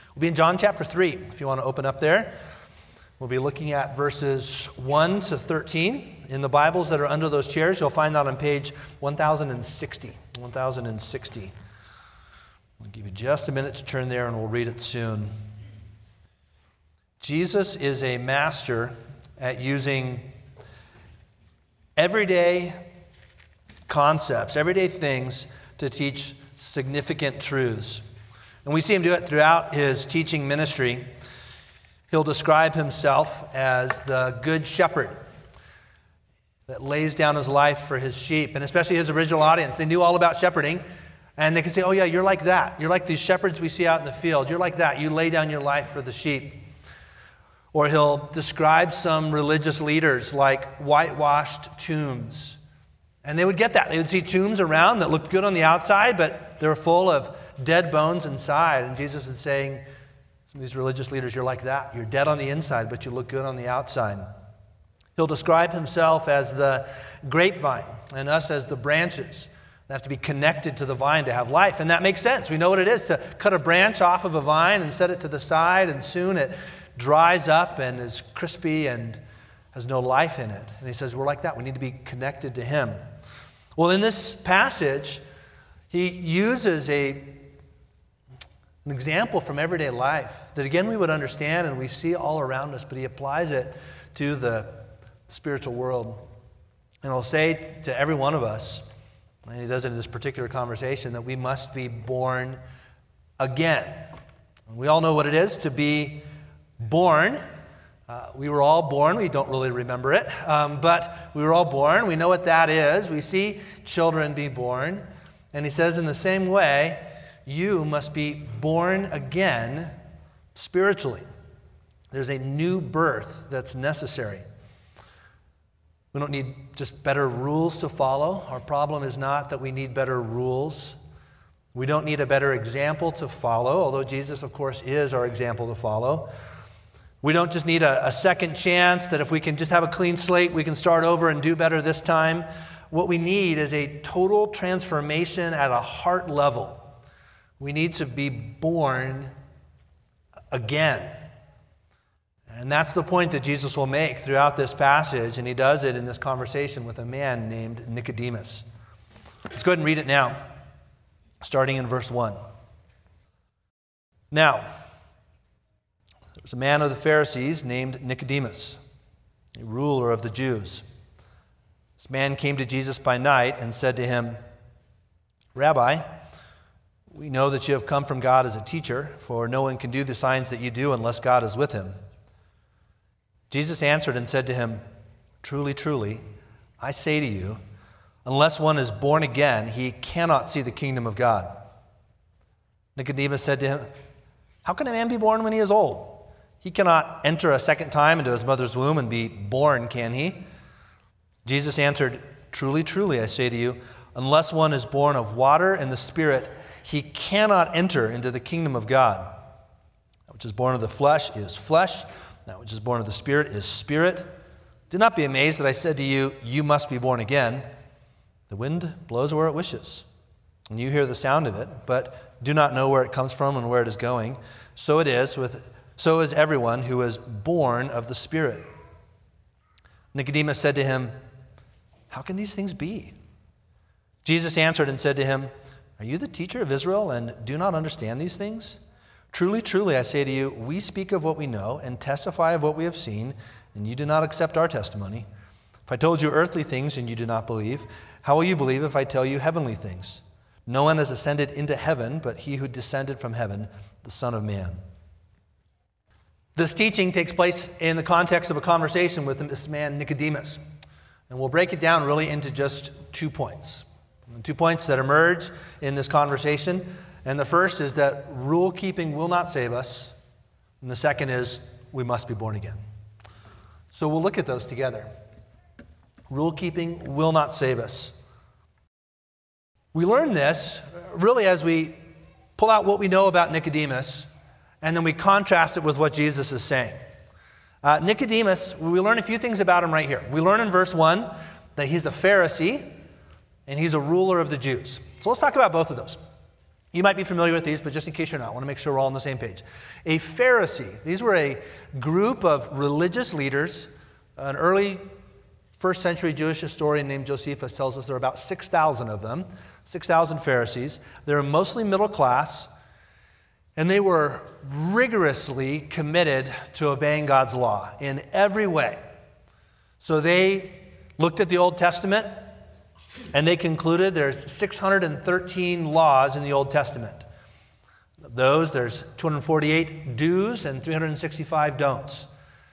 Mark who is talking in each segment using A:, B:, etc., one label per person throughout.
A: We'll be in John chapter 3, if you want to open up there. We'll be looking at verses 1 to 13. In the Bibles that are under those chairs, you'll find that on page 1060. 1060. I'll give you just a minute to turn there and we'll read it soon. Jesus is a master at using everyday concepts, everyday things to teach significant truths. And we see him do it throughout his teaching ministry. He'll describe himself as the good shepherd that lays down his life for his sheep, and especially his original audience. They knew all about shepherding, and they can say, oh yeah, you're like that. You're like these shepherds we see out in the field. You're like that. You lay down your life for the sheep. Or he'll describe some religious leaders like whitewashed tombs. And they would get that. They would see tombs around that looked good on the outside, but they were full of dead bones inside. And Jesus is saying, some of these religious leaders, you're like that. You're dead on the inside, but you look good on the outside. He'll describe himself as the grapevine and us as the branches. They have to be connected to the vine to have life. And that makes sense. We know what it is to cut a branch off of a vine and set it to the side, and soon it dries up and is crispy and has no life in it. And he says, we're like that. We need to be connected to him. Well, in this passage, he uses an example from everyday life that, again, we would understand and we see all around us, but he applies it to the spiritual world. And he'll say to every one of us, and he does it in this particular conversation, that we must be born again. We all know what it is to be born. We were all born. We don't really remember it, but we were all born. We know what that is. We see children be born. And he says, in the same way, you must be born again spiritually. There's a new birth that's necessary. We don't need just better rules to follow. Our problem is not that we need better rules. We don't need a better example to follow, although Jesus, of course, is our example to follow. We don't just need a second chance that if we can just have a clean slate, we can start over and do better this time. What we need is a total transformation at a heart level. We need to be born again. And that's the point that Jesus will make throughout this passage, and he does it in this conversation with a man named Nicodemus. Let's go ahead and read it now, starting in verse 1. Now, there was a man of the Pharisees named Nicodemus, a ruler of the Jews. This man came to Jesus by night and said to him, Rabbi, we know that you have come from God as a teacher, for no one can do the signs that you do unless God is with him. Jesus answered and said to him, Truly, truly, I say to you, unless one is born again, he cannot see the kingdom of God. Nicodemus said to him, How can a man be born when he is old? He cannot enter a second time into his mother's womb and be born, can he? Jesus answered, Truly, truly, I say to you, unless one is born of water and the Spirit, he cannot enter into the kingdom of God. That which is born of the flesh is flesh. That which is born of the Spirit is spirit. Do not be amazed that I said to you, you must be born again. The wind blows where it wishes, and you hear the sound of it, but do not know where it comes from and where it is going. So is everyone who is born of the Spirit. Nicodemus said to him, How can these things be? Jesus answered and said to him, Are you the teacher of Israel and do not understand these things? Truly, truly, I say to you, we speak of what we know and testify of what we have seen, and you do not accept our testimony. If I told you earthly things and you do not believe, how will you believe if I tell you heavenly things? No one has ascended into heaven but he who descended from heaven, the Son of Man. This teaching takes place in the context of a conversation with this man, Nicodemus. And we'll break it down really into just 2 points. 2 points that emerge in this conversation. And the first is that rule keeping will not save us. And the second is we must be born again. So we'll look at those together. Rule keeping will not save us. We learn this really as we pull out what we know about Nicodemus and then we contrast it with what Jesus is saying. Nicodemus, we learn a few things about him right here. We learn in verse 1 that he's a Pharisee and he's a ruler of the Jews. So let's talk about both of those. You might be familiar with these, but just in case you're not, I want to make sure we're all on the same page. A Pharisee. These were a group of religious leaders. An early first century Jewish historian named Josephus tells us there were about 6,000 of them, 6,000 Pharisees. They were mostly middle class, and they were rigorously committed to obeying God's law in every way. So they looked at the Old Testament, and they concluded there's 613 laws in the Old Testament. Of those, there's 248 do's and 365 don'ts.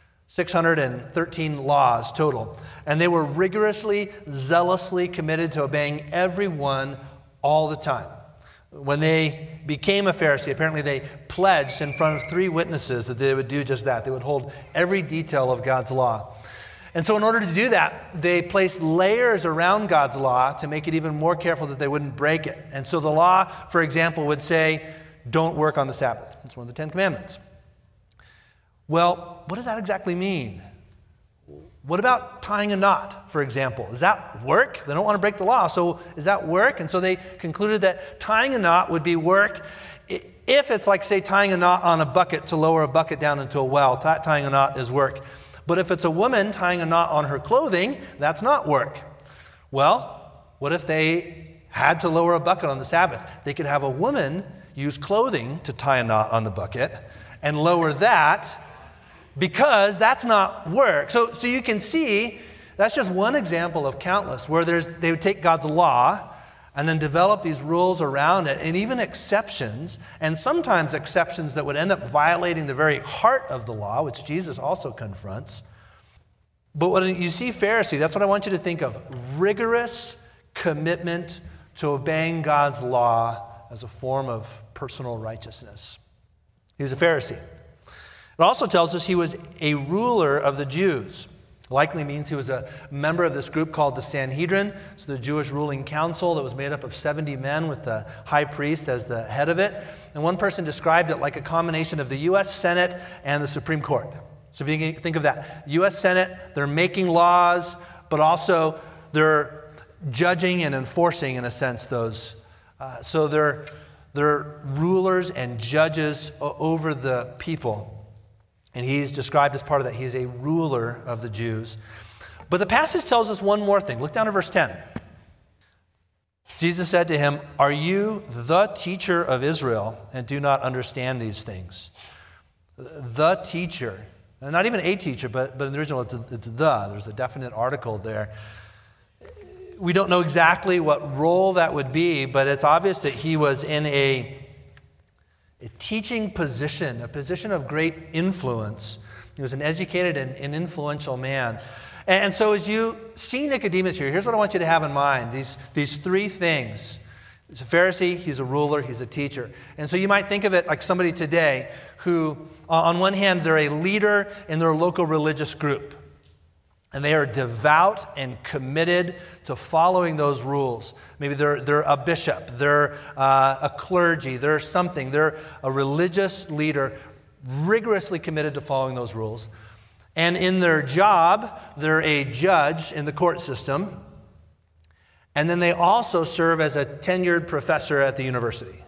A: 613 laws total. And they were rigorously, zealously committed to obeying every one all the time. When they became a Pharisee, apparently they pledged in front of 3 witnesses that they would do just that. They would hold every detail of God's law. And so in order to do that, they placed layers around God's law to make it even more careful that they wouldn't break it. And so the law, for example, would say, don't work on the Sabbath. It's one of the 10 Commandments. Well, what does that exactly mean? What about tying a knot, for example? Does that work? They don't want to break the law, so does that work? And so they concluded that tying a knot would be work if it's like, say, tying a knot on a bucket to lower a bucket down into a well. Tying a knot is work. But if it's a woman tying a knot on her clothing, that's not work. Well, what if they had to lower a bucket on the Sabbath? They could have a woman use clothing to tie a knot on the bucket and lower that, because that's not work. So you can see that's just one example of countless where they would take God's law and then develop these rules around it, and even exceptions, and sometimes exceptions that would end up violating the very heart of the law, which Jesus also confronts. But when you see Pharisee, that's what I want you to think of. Rigorous commitment to obeying God's law as a form of personal righteousness. He was a Pharisee. It also tells us he was a ruler of the Jews. Likely means he was a member of this group called the Sanhedrin. It's the Jewish ruling council that was made up of 70 men with the high priest as the head of it. And one person described it like a combination of the U.S. Senate and the Supreme Court. So if you can think of that, U.S. Senate, they're making laws, but also they're judging and enforcing, in a sense, those. So they're rulers and judges over the people. And he's described as part of that. He's a ruler of the Jews. But the passage tells us one more thing. Look down at verse 10. Jesus said to him, "Are you the teacher of Israel and do not understand these things?" The teacher. And not even a teacher, but in the original, it's the. There's a definite article there. We don't know exactly what role that would be, but it's obvious that he was in a teaching position, a position of great influence. He was an educated and influential man. And so as you see Nicodemus here, here's what I want you to have in mind. These 3 things. He's a Pharisee, he's a ruler, he's a teacher. And so you might think of it like somebody today who, on one hand, they're a leader in their local religious group. And they are devout and committed to following those rules. Maybe they're a bishop, they're a clergy, they're something. They're a religious leader, rigorously committed to following those rules. And in their job, they're a judge in the court system. And then they also serve as a tenured professor at the university.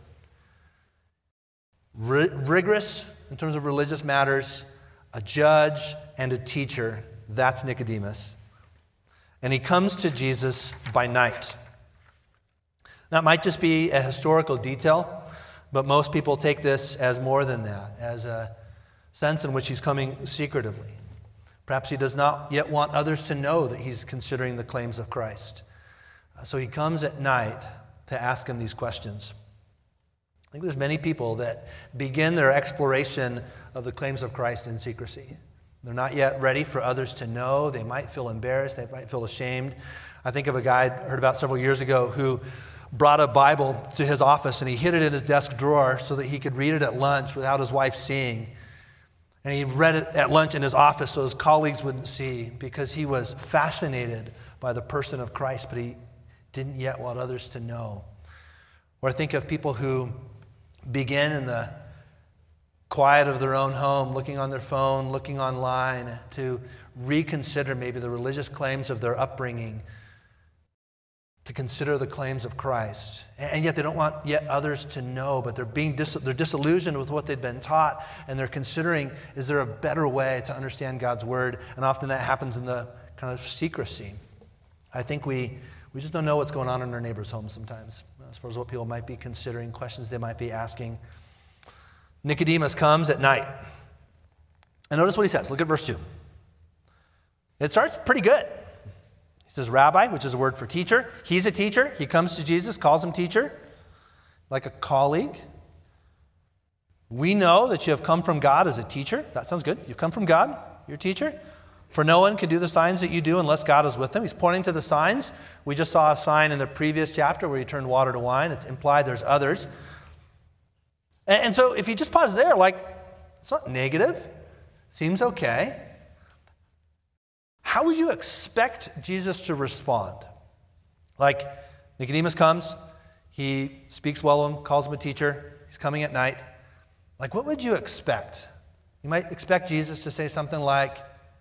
A: Rigorous in terms of religious matters, a judge and a teacher. That's Nicodemus. And he comes to Jesus by night. That might just be a historical detail, but most people take this as more than that, as a sense in which he's coming secretively. Perhaps he does not yet want others to know that he's considering the claims of Christ. So he comes at night to ask him these questions. I think there's many people that begin their exploration of the claims of Christ in secrecy. They're not yet ready for others to know. They might feel embarrassed. They might feel ashamed. I think of a guy I heard about several years ago who brought a Bible to his office and he hid it in his desk drawer so that he could read it at lunch without his wife seeing. And he read it at lunch in his office so his colleagues wouldn't see, because he was fascinated by the person of Christ, but he didn't yet want others to know. Or I think of people who begin in the quiet of their own home, looking on their phone, looking online, to reconsider maybe the religious claims of their upbringing, to consider the claims of Christ. And yet they don't want yet others to know, but they're disillusioned with what they've been taught, and they're considering, is there a better way to understand God's word? And often that happens in the kind of secrecy. I think we just don't know what's going on in our neighbors' homes sometimes, as far as what people might be considering, questions they might be asking. Nicodemus comes at night. And notice what he says. Look at verse 2. It starts pretty good. He says, Rabbi, which is a word for teacher. He's a teacher. He comes to Jesus, calls him teacher, like a colleague. We know that you have come from God as a teacher. That sounds good. You've come from God. You're a teacher. For no one can do the signs that you do unless God is with them. He's pointing to the signs. We just saw a sign in the previous chapter where he turned water to wine. It's implied there's others. And so if you just pause there, like, it's not negative. Seems okay. How would you expect Jesus to respond? Like, Nicodemus comes, he speaks well of him, calls him a teacher, he's coming at night. Like, what would you expect? You might expect Jesus to say something like,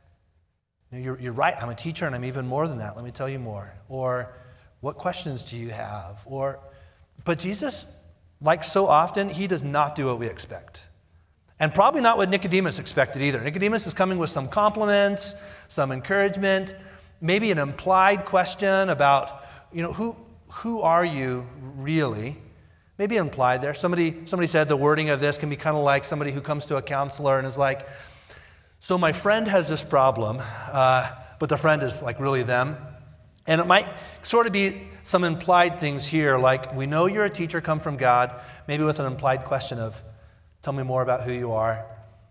A: you're right, I'm a teacher and I'm even more than that. Let me tell you more. Or, what questions do you have? But Jesus, like so often, he does not do what we expect. And probably not what Nicodemus expected either. Nicodemus is coming with some compliments, some encouragement, maybe an implied question about, who are you really? Maybe implied there. Somebody said the wording of this can be kind of like somebody who comes to a counselor and is like, so my friend has this problem, but the friend is like really them. And it might sort of be some implied things here, like we know you're a teacher come from God, maybe with an implied question of, tell me more about who you are.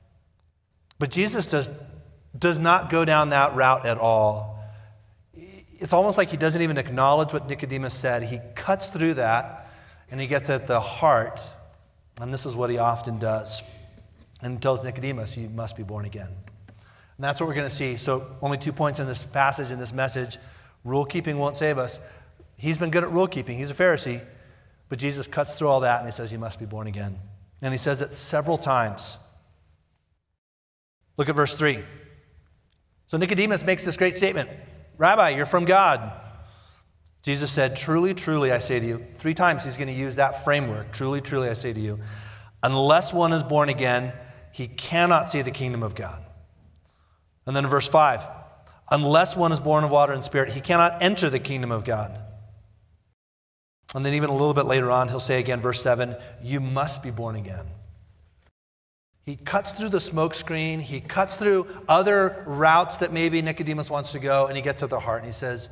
A: But Jesus does not go down that route at all. It's almost like he doesn't even acknowledge what Nicodemus said. He cuts through that, and he gets at the heart, and this is what he often does. And he tells Nicodemus, you must be born again. And that's what we're going to see. So only 2 points in this passage, in this message. Rule keeping won't save us. He's been good at rule keeping. He's a Pharisee. But Jesus cuts through all that, and he says, you must be born again. And he says it several times. Look at verse 3. So Nicodemus makes this great statement. Rabbi, you're from God. Jesus said, truly, truly, I say to you. 3 times he's going to use that framework. Truly, truly, I say to you. Unless one is born again, he cannot see the kingdom of God. And then in verse 5, unless one is born of water and spirit, he cannot enter the kingdom of God. And then even a little bit later on, he'll say again, verse 7, you must be born again. He cuts through the smoke screen. He cuts through other routes that maybe Nicodemus wants to go, and he gets at the heart, and he says,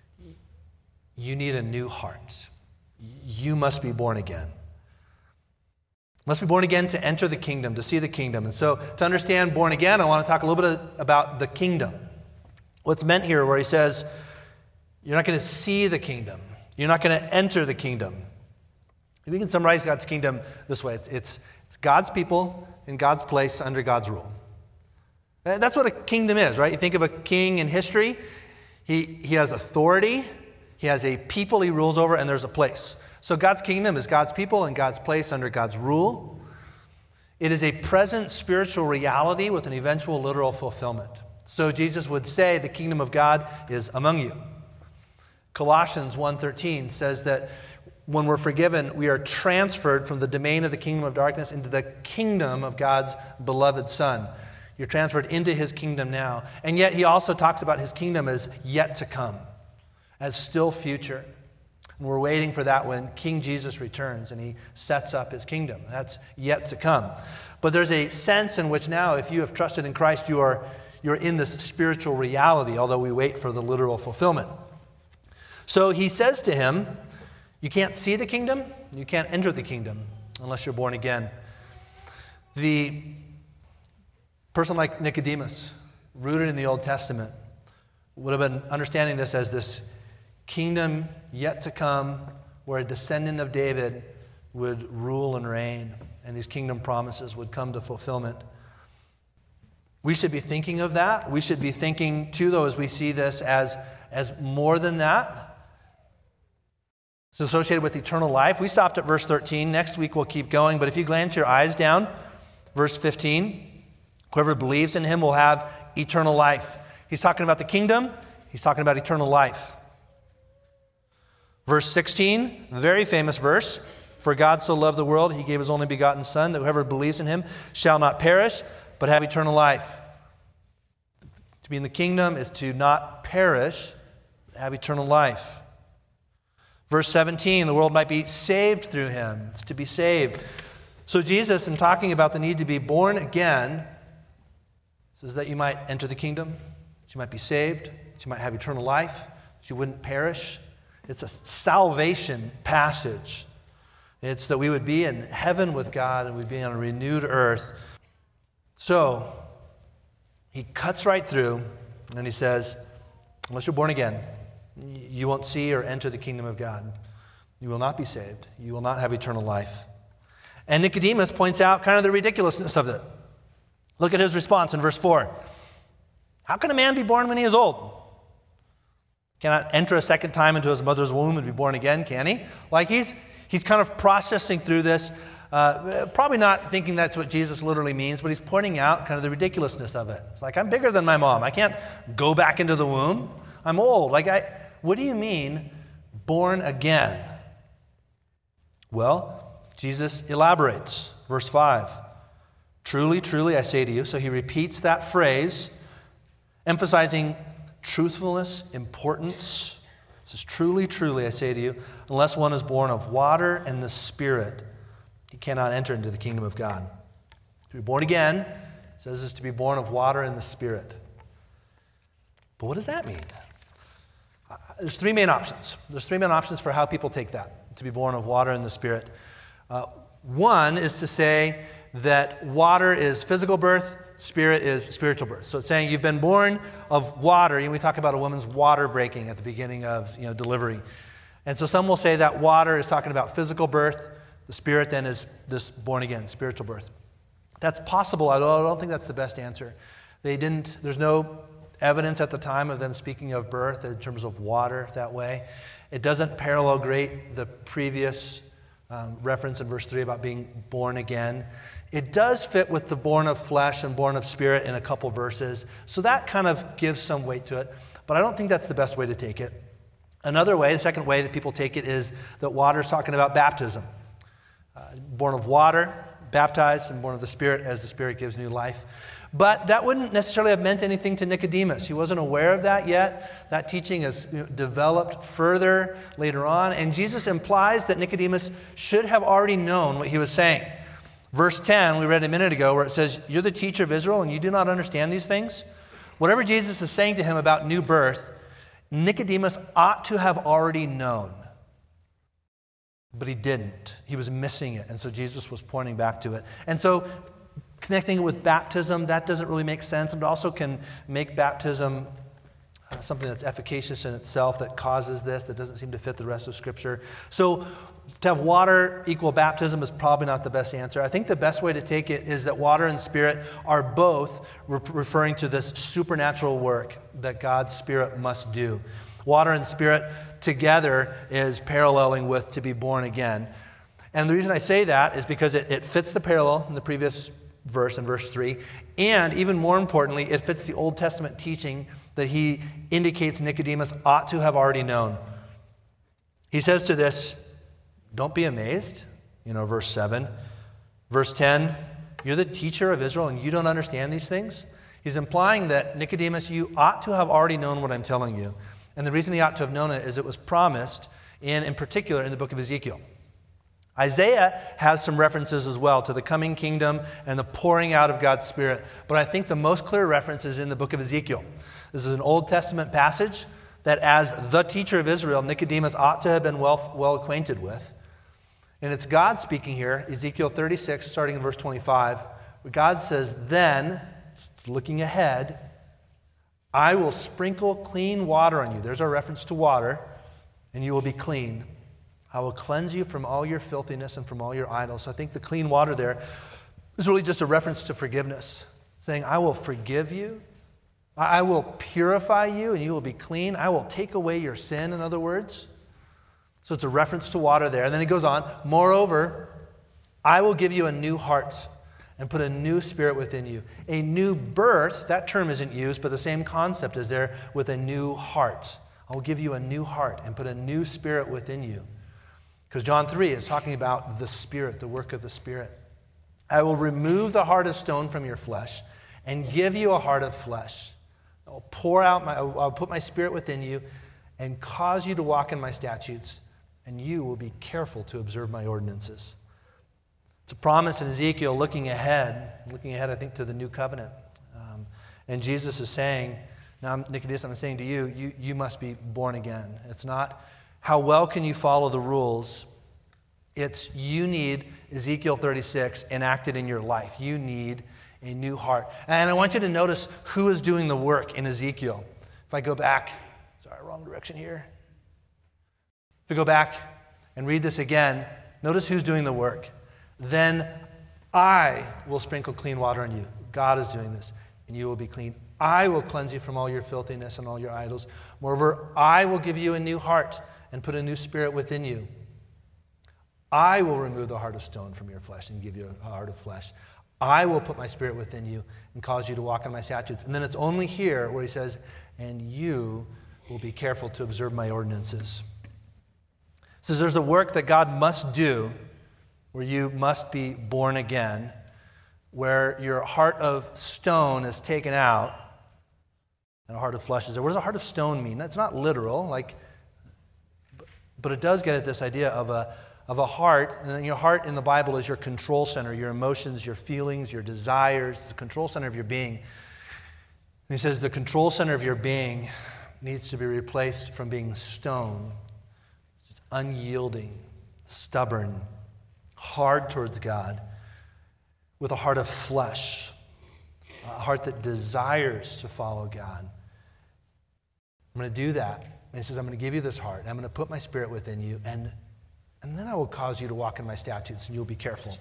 A: you need a new heart. You must be born again. Must be born again to enter the kingdom, to see the kingdom. And so to understand born again, I want to talk a little bit about the kingdom. What's meant here where he says, you're not going to see the kingdom. You're not going to enter the kingdom. We can summarize God's kingdom this way. It's God's people in God's place under God's rule. That's what a kingdom is, right? You think of a king in history. He has authority. He has a people he rules over, and there's a place. So God's kingdom is God's people and God's place under God's rule. It is a present spiritual reality with an eventual literal fulfillment. So Jesus would say the kingdom of God is among you. Colossians 1:13 says that when we're forgiven, we are transferred from the domain of the kingdom of darkness into the kingdom of God's beloved Son. You're transferred into his kingdom now. And yet he also talks about his kingdom as yet to come, as still future. And we're waiting for that when King Jesus returns and he sets up his kingdom. That's yet to come. But there's a sense in which now, if you have trusted in Christ, you're in this spiritual reality, although we wait for the literal fulfillment. So he says to him, you can't see the kingdom, you can't enter the kingdom unless you're born again. The person like Nicodemus, rooted in the Old Testament, would have been understanding this as this kingdom yet to come where a descendant of David would rule and reign, and these kingdom promises would come to fulfillment. We should be thinking of that. We should be thinking, too, though, as we see this as more than that. It's associated with eternal life. We stopped at verse 13. Next week we'll keep going. But if you glance your eyes down, verse 15, whoever believes in him will have eternal life. He's talking about the kingdom. He's talking about eternal life. Verse 16, very famous verse. For God so loved the world, he gave his only begotten Son, that whoever believes in him shall not perish, but have eternal life. To be in the kingdom is to not perish, but have eternal life. Verse 17, the world might be saved through him. It's to be saved. So Jesus, in talking about the need to be born again, says that you might enter the kingdom, that you might be saved, that you might have eternal life, that you wouldn't perish. It's a salvation passage. It's that we would be in heaven with God and we'd be on a renewed earth. So, he cuts right through and he says, unless you're born again, you won't see or enter the kingdom of God. You will not be saved. You will not have eternal life. And Nicodemus points out kind of the ridiculousness of it. Look at his response in verse 4. How can a man be born when he is old? Cannot enter a second time into his mother's womb and be born again, can he? Like he's kind of processing through this, probably not thinking that's what Jesus literally means, but he's pointing out kind of the ridiculousness of it. It's like, I'm bigger than my mom. I can't go back into the womb. I'm old. What do you mean, born again? Well, Jesus elaborates. Verse 5. Truly, truly, I say to you. So he repeats that phrase, emphasizing truthfulness, importance. It says, truly, truly, I say to you, unless one is born of water and the Spirit, he cannot enter into the kingdom of God. To be born again, it says, is to be born of water and the Spirit. But what does that mean? There's three main options. There's three main options for how people take that, to be born of water and the Spirit. One is to say that water is physical birth, Spirit is spiritual birth. So it's saying you've been born of water, and we talk about a woman's water breaking at the beginning of delivery. And so some will say that water is talking about physical birth, the Spirit then is this born again, spiritual birth. That's possible, although I don't think that's the best answer. There's no evidence at the time of them speaking of birth in terms of water that way. It doesn't parallel great the previous reference in verse 3 about being born again. It does fit with the born of flesh and born of spirit in a couple verses, so that kind of gives some weight to it, but I don't think that's the best way to take it. Another way, the second way that people take it is that water is talking about baptism. Born of water, baptized, and born of the Spirit as the Spirit gives new life. But that wouldn't necessarily have meant anything to Nicodemus. He wasn't aware of that yet. That teaching is developed further later on, and Jesus implies that Nicodemus should have already known what he was saying. Verse 10, we read a minute ago, where it says, you're the teacher of Israel and you do not understand these things? Whatever Jesus is saying to him about new birth, Nicodemus ought to have already known. But he didn't. He was missing it. And so Jesus was pointing back to it. And so connecting it with baptism, that doesn't really make sense. It also can make baptism something that's efficacious in itself that causes this, that doesn't seem to fit the rest of Scripture. So to have water equal baptism is probably not the best answer. I think the best way to take it is that water and Spirit are both referring to this supernatural work that God's Spirit must do. Water and Spirit together is paralleling with to be born again. And the reason I say that is because it fits the parallel in the previous verse, in verse 3, and even more importantly, it fits the Old Testament teaching that he indicates Nicodemus ought to have already known. He says to this, don't be amazed, verse 7. Verse 10, you're the teacher of Israel and you don't understand these things? He's implying that, Nicodemus, you ought to have already known what I'm telling you. And the reason he ought to have known it is it was promised, in particular, in the book of Ezekiel. Isaiah has some references as well to the coming kingdom and the pouring out of God's Spirit. But I think the most clear reference is in the book of Ezekiel. This is an Old Testament passage that as the teacher of Israel, Nicodemus ought to have been well acquainted with. And it's God speaking here, Ezekiel 36, starting in verse 25, where God says, then, looking ahead, I will sprinkle clean water on you. There's our reference to water. And you will be clean. I will cleanse you from all your filthiness and from all your idols. So I think the clean water there is really just a reference to forgiveness. Saying, I will forgive you. I will purify you and you will be clean. I will take away your sin, in other words. So it's a reference to water there. And then he goes on, moreover, I will give you a new heart and put a new spirit within you. A new birth, that term isn't used, but the same concept is there with a new heart. I will give you a new heart and put a new spirit within you. Because John 3 is talking about the Spirit, the work of the Spirit. I will remove the heart of stone from your flesh and give you a heart of flesh. I'll put my Spirit within you and cause you to walk in my statutes, and you will be careful to observe my ordinances. It's a promise in Ezekiel looking ahead, I think, to the new covenant. And Jesus is saying, now, Nicodemus, I'm saying to you, you must be born again. It's not how well can you follow the rules. It's you need Ezekiel 36 enacted in your life. You need a new heart. And I want you to notice who is doing the work in Ezekiel. If I go back, wrong direction here. If we go back and read this again, notice who's doing the work. Then I will sprinkle clean water on you. God is doing this, and you will be clean. I will cleanse you from all your filthiness and all your idols. Moreover, I will give you a new heart and put a new spirit within you. I will remove the heart of stone from your flesh and give you a heart of flesh. I will put my spirit within you and cause you to walk in my statutes. And then it's only here where he says, and you will be careful to observe my ordinances. It says there's a work that God must do where you must be born again, where your heart of stone is taken out and a heart of flesh is there. What does a heart of stone mean? That's not literal, but it does get at this idea of a heart. And your heart in the Bible is your control center, your emotions, your feelings, your desires, the control center of your being. And he says the control center of your being needs to be replaced from being stone, unyielding, stubborn, hard towards God, with a heart of flesh, a heart that desires to follow God. I'm going to do that. And he says, I'm going to give you this heart, and I'm going to put my spirit within you, and then I will cause you to walk in my statutes, and you'll be careful.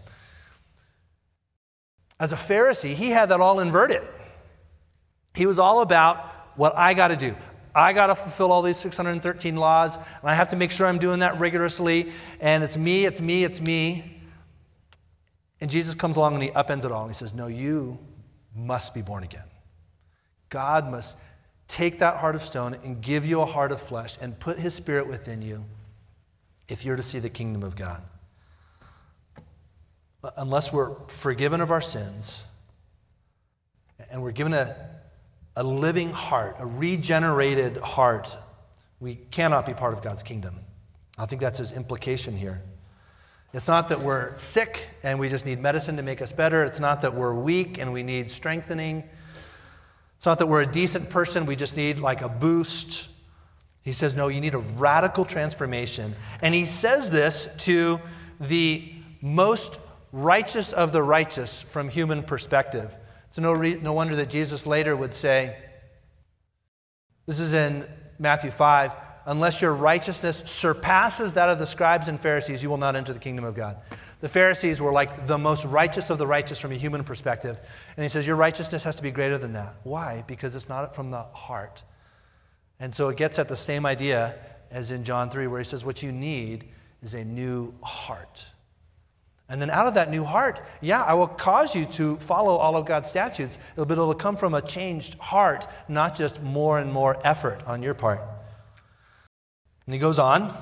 A: As a Pharisee, he had that all inverted. He was all about what I got to do. I got to fulfill all these 613 laws, and I have to make sure I'm doing that rigorously, and it's me, it's me, it's me. And Jesus comes along and he upends it all, and he says, no, you must be born again. God must take that heart of stone and give you a heart of flesh and put his spirit within you if you're to see the kingdom of God. Unless we're forgiven of our sins and we're given a living heart, a regenerated heart, we cannot be part of God's kingdom. I think that's his implication here. It's not that we're sick and we just need medicine to make us better. It's not that we're weak and we need strengthening. It's not that we're a decent person, we just need like a boost. He says, no, you need a radical transformation. And he says this to the most righteous of the righteous from human perspective. So no wonder that Jesus later would say, this is in Matthew 5, unless your righteousness surpasses that of the scribes and Pharisees, you will not enter the kingdom of God. The Pharisees were like the most righteous of the righteous from a human perspective. And he says, your righteousness has to be greater than that. Why? Because it's not from the heart. And so it gets at the same idea as in John 3, where he says, what you need is a new heart. And then out of that new heart, I will cause you to follow all of God's statutes. It'll come from a changed heart, not just more and more effort on your part. And he goes on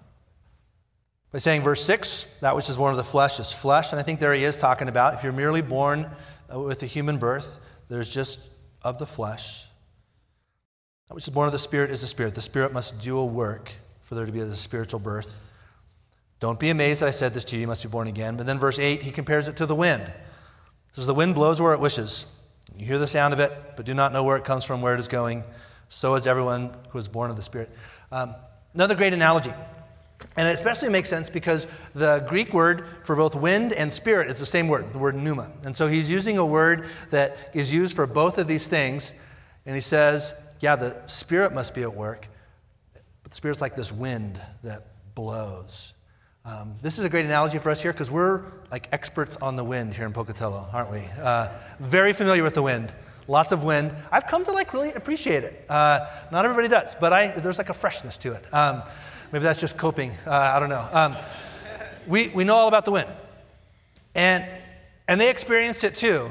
A: by saying, verse 6, that which is born of the flesh is flesh. And I think there he is talking about, if you're merely born with a human birth, there's just of the flesh. That which is born of the Spirit is the Spirit. The Spirit must do a work for there to be a spiritual birth. Don't be amazed that I said this to you, you must be born again. But then verse 8, he compares it to the wind. He says, the wind blows where it wishes. You hear the sound of it, but do not know where it comes from, where it is going. So is everyone who is born of the Spirit. Another great analogy. And it especially makes sense because the Greek word for both wind and spirit is the same word, the word pneuma. And so he's using a word that is used for both of these things. And he says, the Spirit must be at work. But the Spirit's like this wind that blows. This is a great analogy for us here because we're like experts on the wind here in Pocatello, aren't we? Very familiar with the wind. Lots of wind. I've come to really appreciate it. Not everybody does, but there's like a freshness to it. Maybe that's just coping. I don't know. We know all about the wind. And they experienced it too.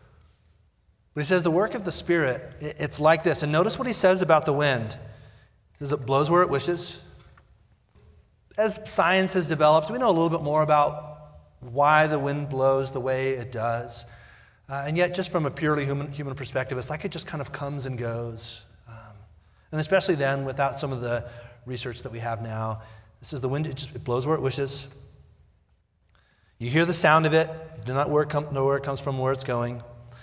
A: But he says the work of the Spirit, it's like this. And notice what he says about the wind. It says it blows where it wishes. As science has developed, we know a little bit more about why the wind blows the way it does. And yet, just from a purely human perspective, it's like it just kind of comes and goes. And especially then, without some of the research that we have now, this is the wind, it blows where it wishes. You hear the sound of it, do not know where it comes from, where it's going.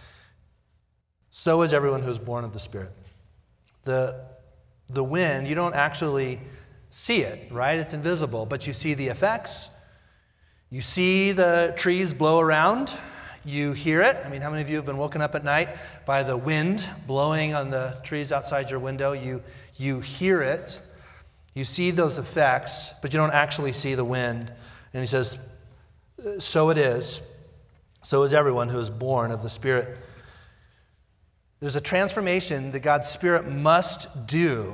A: So is everyone who is born of the Spirit. The wind, you don't actually see it, right? It's invisible, but you see the effects. You see the trees blow around. You hear it. I mean, how many of you have been woken up at night by the wind blowing on the trees outside your window? You hear it. You see those effects, but you don't actually see the wind. And he says, so it is. So is everyone who is born of the Spirit. There's a transformation that God's Spirit must do.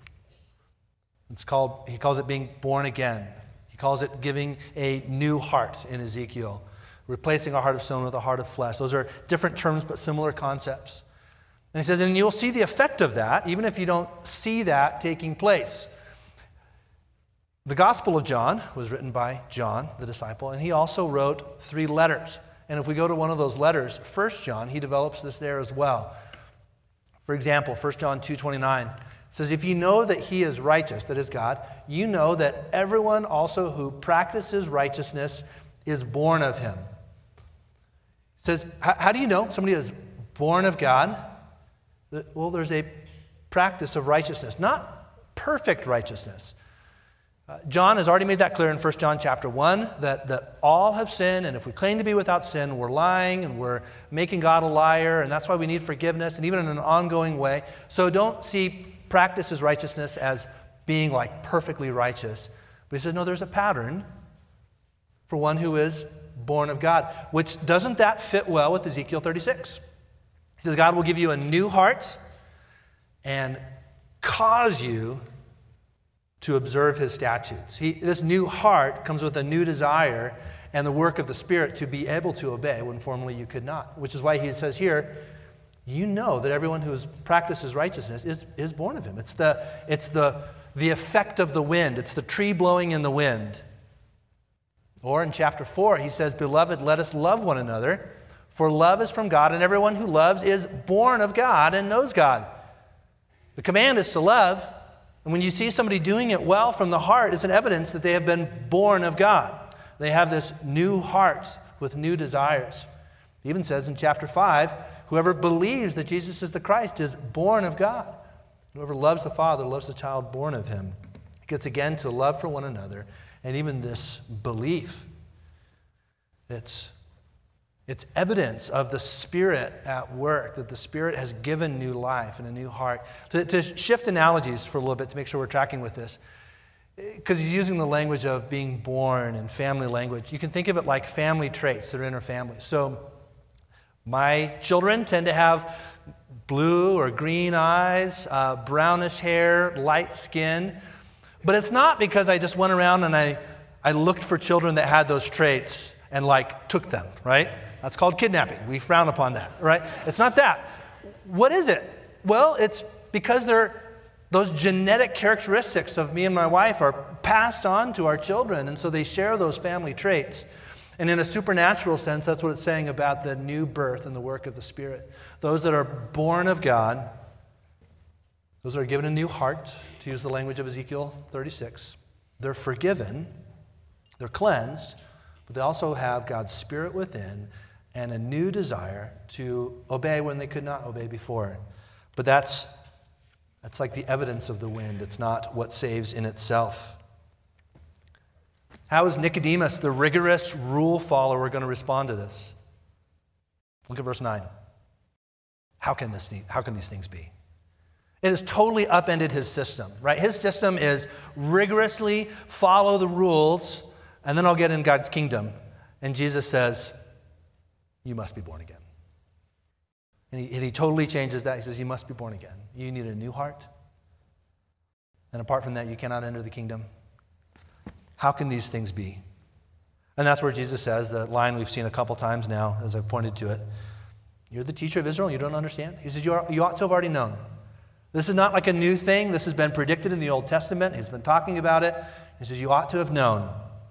A: He calls it being born again. He calls it giving a new heart in Ezekiel, replacing a heart of stone with a heart of flesh. Those are different terms but similar concepts. And he says, and you'll see the effect of that, even if you don't see that taking place. The Gospel of John was written by John, the disciple, and he also wrote 3 letters. And if we go to one of those letters, 1 John, he develops this there as well. For example, 1 John 2:29 says, if you know that he is righteous, that is God, you know that everyone also who practices righteousness is born of him. It says, how do you know somebody is born of God? Well, there's a practice of righteousness, not perfect righteousness. John has already made that clear in 1 John chapter 1, that all have sinned, and if we claim to be without sin, we're lying, and we're making God a liar, and that's why we need forgiveness, and even in an ongoing way. So don't see practice as righteousness as being like perfectly righteous. But he says, no, there's a pattern for one who is born of God, which doesn't that fit well with Ezekiel 36? He says, God will give you a new heart and cause you to observe his statutes. This new heart comes with a new desire and the work of the Spirit to be able to obey when formerly you could not, which is why he says here, you know that everyone who practices righteousness is born of him. It's the effect of the wind. It's the tree blowing in the wind. Or in chapter 4, he says, beloved, let us love one another, for love is from God, and everyone who loves is born of God and knows God. The command is to love, and when you see somebody doing it well from the heart, it's an evidence that they have been born of God. They have this new heart with new desires. It even says in chapter 5, whoever believes that Jesus is the Christ is born of God. Whoever loves the Father loves the child born of him. It gets again to love for one another, and even this belief. It's evidence of the Spirit at work, that the Spirit has given new life and a new heart. To shift analogies for a little bit to make sure we're tracking with this, because he's using the language of being born and family language. You can think of it like family traits that are in our family. So my children tend to have blue or green eyes, brownish hair, light skin. But it's not because I just went around and I looked for children that had those traits and took them, right? That's called kidnapping. We frown upon that, right? It's not that. What is it? Well, it's because those genetic characteristics of me and my wife are passed on to our children, and so they share those family traits. And in a supernatural sense, that's what it's saying about the new birth and the work of the Spirit. Those that are born of God, those that are given a new heart, to use the language of Ezekiel 36, they're forgiven, they're cleansed, but they also have God's Spirit within and a new desire to obey when they could not obey before. But that's like the evidence of the wind. It's not what saves in itself. How is Nicodemus, the rigorous rule follower, going to respond to this? Look at verse 9. How can these things be? It has totally upended his system, right? His system is rigorously follow the rules, and then I'll get in God's kingdom. And Jesus says, you must be born again. And he totally changes that. He says, you must be born again. You need a new heart. And apart from that, you cannot enter the kingdom. How can these things be? And that's where Jesus says, the line we've seen a couple times now, as I've pointed to it, you're the teacher of Israel, you don't understand? He says, you ought to have already known This is not like a new thing. This has been predicted in the Old Testament. He's been talking about it. He says, you ought to have known.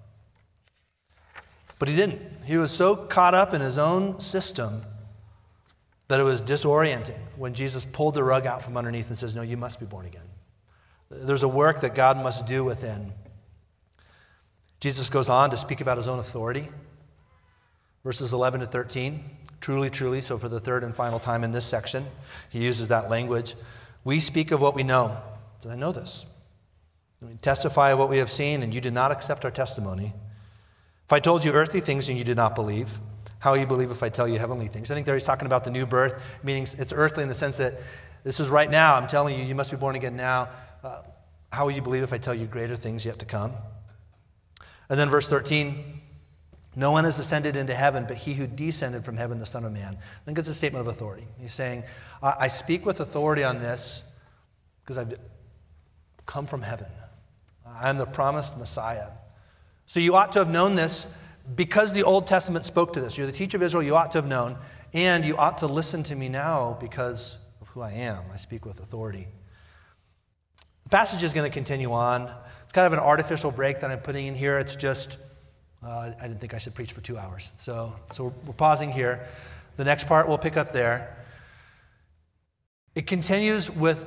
A: But he didn't. He was so caught up in his own system that it was disorienting when Jesus pulled the rug out from underneath and says, no, you must be born again. There's a work that God must do within. Jesus goes on to speak about his own authority. Verses 11 to 13, truly, truly, so for the third and final time in this section, he uses that language. We speak of what we know. Did I know this? We testify of what we have seen, and you did not accept our testimony. If I told you earthly things and you did not believe, how will you believe if I tell you heavenly things? I think there he's talking about the new birth, meaning it's earthly in the sense that this is right now. I'm telling you, you must be born again now. How will you believe if I tell you greater things yet to come? And then verse 13, no one has ascended into heaven but he who descended from heaven, the Son of Man. I think it's a statement of authority. He's saying, I speak with authority on this because I've come from heaven. I'm the promised Messiah. So you ought to have known this because the Old Testament spoke to this. You're the teacher of Israel, you ought to have known. And you ought to listen to me now because of who I am. I speak with authority. The passage is going to continue on. It's kind of an artificial break that I'm putting in here. It's just, I didn't think I should preach for 2 hours. So we're pausing here. The next part we'll pick up there. It continues with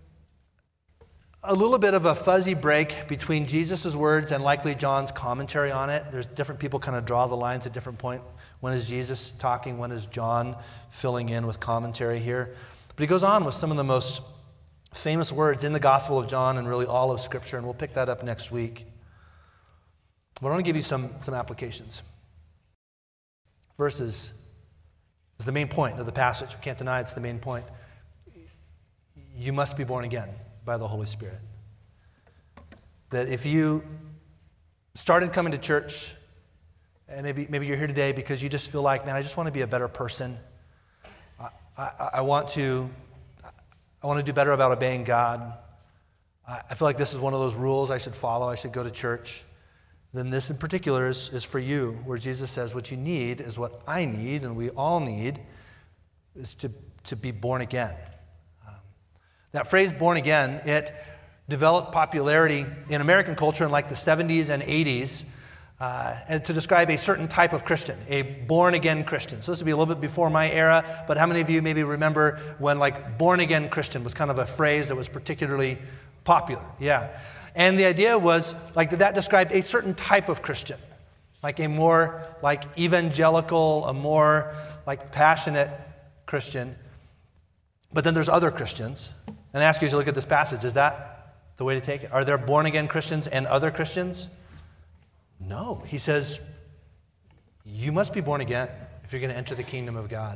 A: a little bit of a fuzzy break between Jesus' words and likely John's commentary on it. There's different people kind of draw the lines at different points. When is Jesus talking? When is John filling in with commentary here? But he goes on with some of the most famous words in the Gospel of John and really all of Scripture, and we'll pick that up next week. But I want to give you some applications. First is the main point of the passage. We can't deny it's the main point. You must be born again by the Holy Spirit. That if you started coming to church, and maybe you're here today because you just feel like, man, I just want to be a better person. I want to do better about obeying God. I feel like this is one of those rules I should follow. I should go to church. Then this in particular is for you, where Jesus says what you need is what I need and we all need is to be born again. That phrase, born again, it developed popularity in American culture in like the 70s and 80s and to describe a certain type of Christian, a born-again Christian. So this would be a little bit before my era, but how many of you maybe remember when like born-again Christian was kind of a phrase that was particularly popular? Yeah. And the idea was like that described a certain type of Christian, like a more like evangelical, a more like passionate Christian. But then there's other Christians. And I ask you as you look at this passage, is that the way to take it? Are there born-again Christians and other Christians? No. He says, you must be born again if you're going to enter the kingdom of God.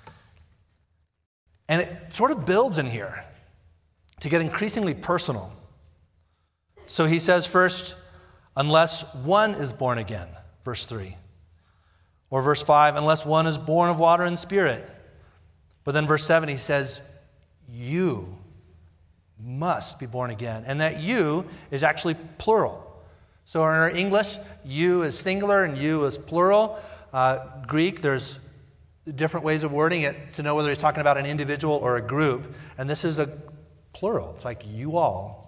A: And it sort of builds in here to get increasingly personal. So he says first, unless one is born again, verse 3. Or verse 5, unless one is born of water and spirit. But then verse 7, he says, you must be born again. And that you is actually plural. So in our English, you is singular and you is plural. Greek, there's different ways of wording it to know whether he's talking about an individual or a group. And this is a plural. It's like you all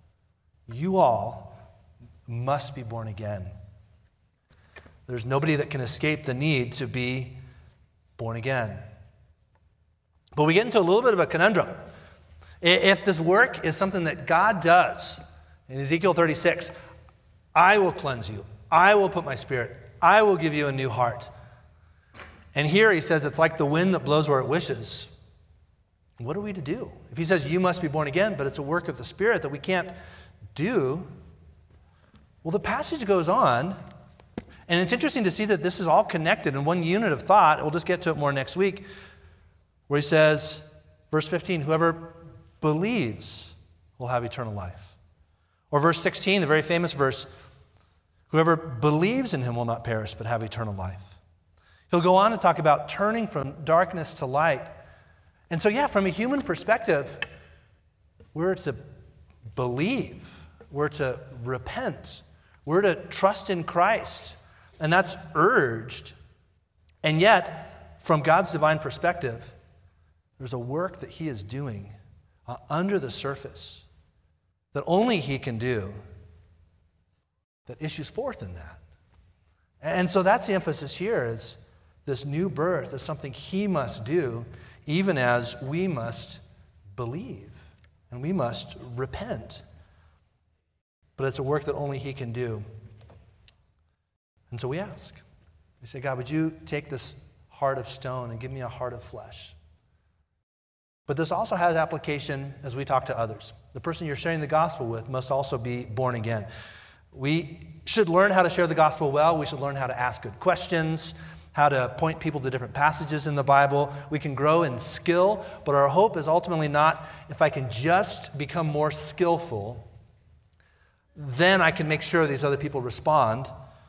A: must be born again. There's nobody that can escape the need to be born again. But we get into a little bit of a conundrum. If this work is something that God does, in Ezekiel 36, I will cleanse you. I will put my spirit. I will give you a new heart. And here he says it's like the wind that blows where it wishes. What are we to do? If he says you must be born again, but it's a work of the Spirit that we can't do, well, the passage goes on, and it's interesting to see that this is all connected in one unit of thought. We'll just get to it more next week, where he says, verse 15, whoever believes will have eternal life. Or verse 16, the very famous verse, whoever believes in him will not perish but have eternal life. He'll go on to talk about turning from darkness to light. And so, yeah, from a human perspective, we're to believe, we're to repent, we're to trust in Christ, and that's urged. And yet, from God's divine perspective, there's a work that he is doing, under the surface that only he can do that issues forth in that. And so that's the emphasis here, is this new birth is something he must do, even as we must believe and we must repent. But it's a work that only he can do. And so we ask. We say, God, would you take this heart of stone and give me a heart of flesh? But this also has application as we talk to others. The person you're sharing the gospel with must also be born again. We should learn how to share the gospel well. We should learn how to ask good questions, how to point people to different passages in the Bible. We can grow in skill, but our hope is ultimately not, if I can just become more skillful, then I can make sure these other people respond.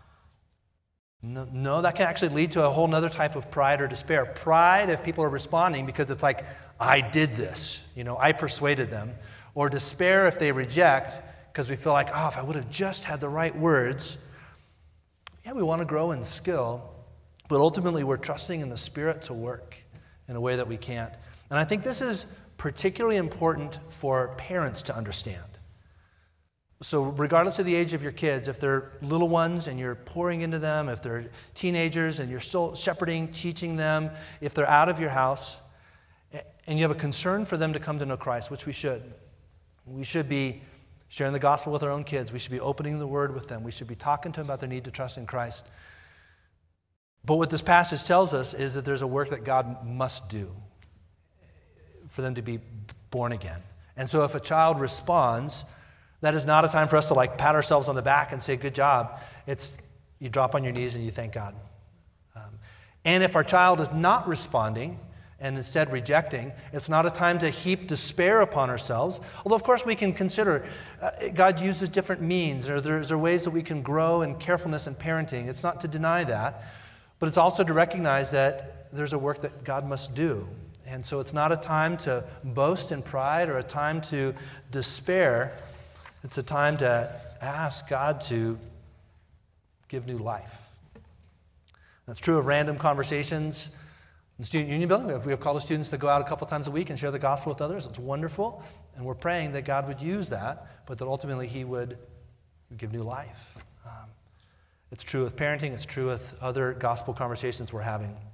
A: No, that can actually lead to a whole other type of pride or despair. Pride if people are responding because it's like, I did this, I persuaded them. Or despair if they reject because we feel like, if I would have just had the right words. Yeah, we want to grow in skill, but ultimately we're trusting in the Spirit to work in a way that we can't. And I think this is particularly important for parents to understand. So regardless of the age of your kids, if they're little ones and you're pouring into them, if they're teenagers and you're still shepherding, teaching them, if they're out of your house, and you have a concern for them to come to know Christ, which we should be sharing the gospel with our own kids. We should be opening the Word with them. We should be talking to them about their need to trust in Christ. But what this passage tells us is that there's a work that God must do for them to be born again. And so if a child responds, that is not a time for us to pat ourselves on the back and say, good job. It's you drop on your knees and you thank God. And if our child is not responding and instead rejecting, it's not a time to heap despair upon ourselves. Although, of course, we can consider God uses different means, or there are ways that we can grow in carefulness and parenting. It's not to deny that, but it's also to recognize that there's a work that God must do. And so it's not a time to boast in pride or a time to despair. It's a time to ask God to give new life. That's true of random conversations in the Student Union Building. We have called the students to go out a couple times a week and share the gospel with others. It's wonderful, and we're praying that God would use that, but that ultimately he would give new life. It's true with parenting. It's true with other gospel conversations we're having.